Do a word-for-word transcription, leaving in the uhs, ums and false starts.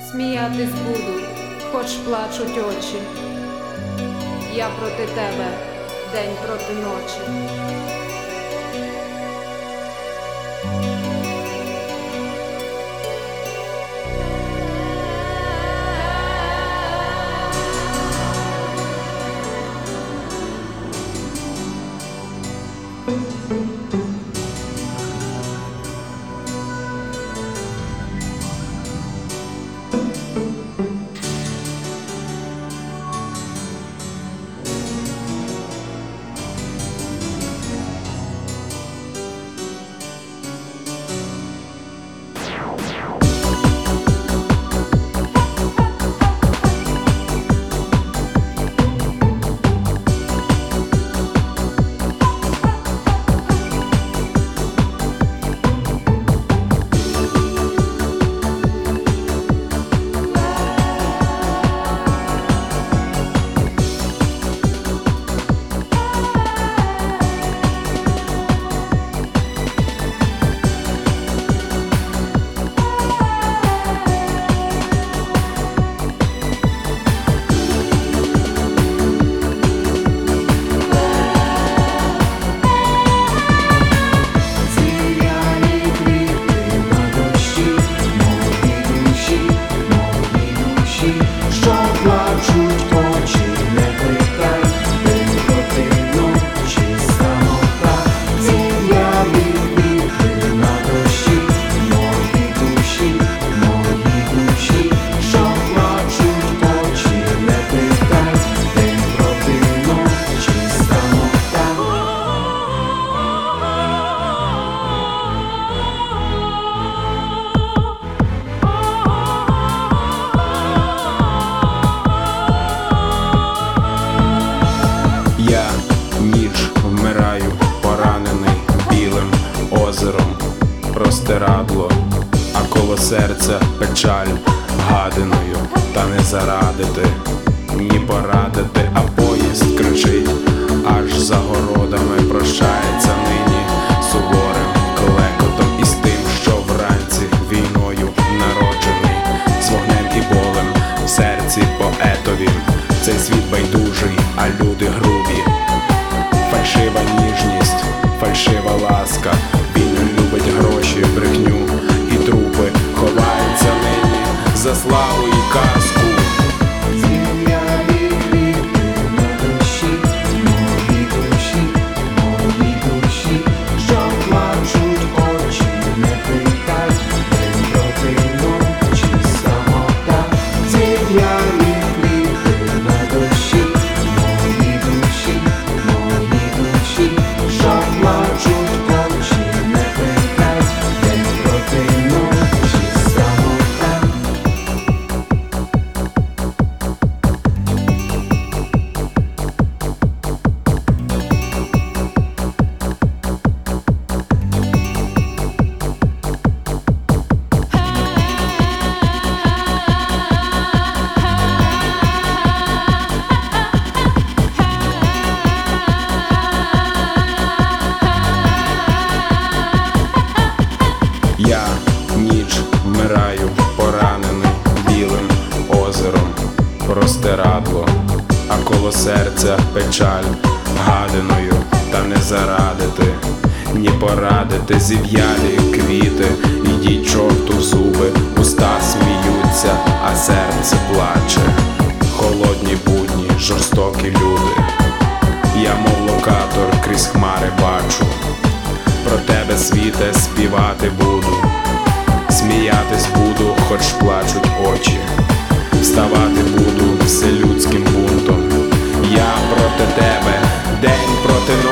Сміятись буду, хоч плачуть очі. Я проти тебе, день проти ночі. Я ніч вмираю, поранений білим озером, простирадло, а коло серця печаль гадиною. Та не зарадити, ні порадити, а поїзд кричить, аж за городами прощається нині суворим клекотом із тим, що вранці війною народжений, з вогнем і болем в серці поетові. Цей світ байдужий, а люди грубі. Фальшива ніжність, фальшива ласка. Він любить гроші, брехню і трупи. Ховається нині за славу і казку. Я ніч вмираю, поранений білим озером, простирадло, а коло серця печаль гадиною. Та не зарадити, ні порадити, зів'ялі квіти. Ідіть чорту в зуби, уста сміються, а серце плаче. Холодні будні, жорстокі люди. Я мов локатор крізь хмари бачу. Про тебе, світе, співати буду, сміятись буду, хоч плачуть очі. Вставати буду вселюдським бунтом. Я проти тебе, день проти ночі.